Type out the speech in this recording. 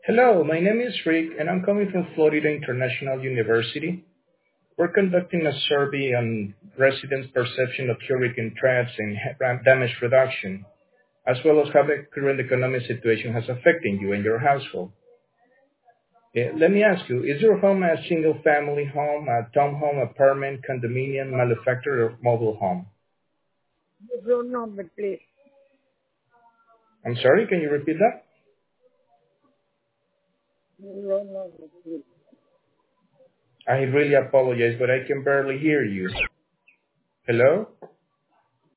Hello, my name is Rick, and I'm coming from Florida International University. We're conducting a survey on residents' perception of hurricane threats and damage reduction, as well as how the current economic situation has affected you and your household. Let me ask you, is your home a single-family home, a townhome, apartment, condominium, manufactured, or mobile home? Room number, please. I'm sorry, can you repeat that? Room number, please. I really apologize, but I can barely hear you. Hello?